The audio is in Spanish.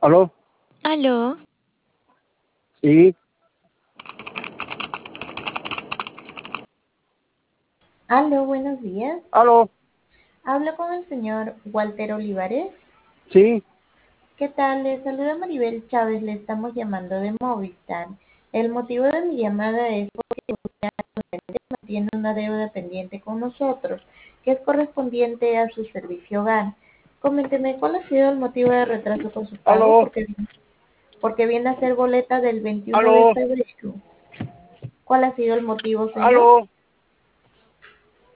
¿Aló? Aló, Sí, Aló, buenos días. aló, Hablo con el señor Walter Olivares. sí, ¿Qué tal? Le saluda Maribel Chávez. Le estamos llamando de Movistar. El motivo de mi llamada es porque usted tiene una deuda pendiente con nosotros, que es correspondiente a su servicio hogar. Coménteme cuál ha sido el motivo de retraso con su pago, aló, porque viene a ser boleta del 21 de aló, febrero. ¿Cuál ha sido el motivo, señor? aló.